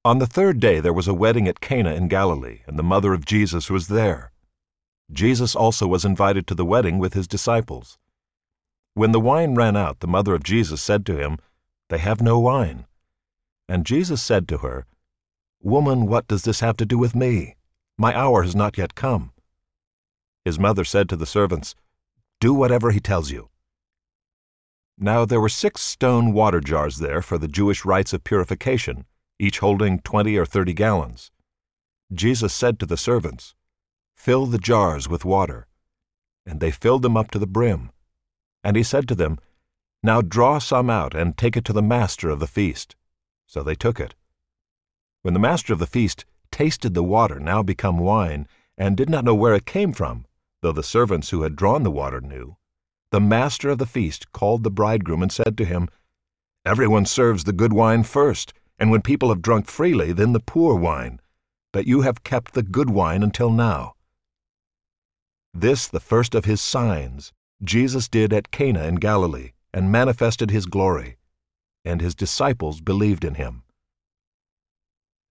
On the third day there was a wedding at Cana in Galilee, and the mother of Jesus was there. Jesus also was invited to the wedding with his disciples. When the wine ran out, the mother of Jesus said to him, "They have no wine." And Jesus said to her, "Woman, what does this have to do with me? My hour has not yet come." His mother said to the servants, "Do whatever he tells you." Now there were 6 stone water jars there for the Jewish rites of purification, each holding 20 or 30 gallons. Jesus said to the servants, "Fill the jars with water." And they filled them up to the brim. And he said to them, "Now draw some out and take it to the master of the feast." So they took it. When the master of the feast tasted the water now become wine, and did not know where it came from, though the servants who had drawn the water knew, the master of the feast called the bridegroom and said to him, "Everyone serves the good wine first, and when people have drunk freely, then the poor wine. But you have kept the good wine until now." This, the first of his signs, Jesus did at Cana in Galilee, and manifested his glory, and his disciples believed in him.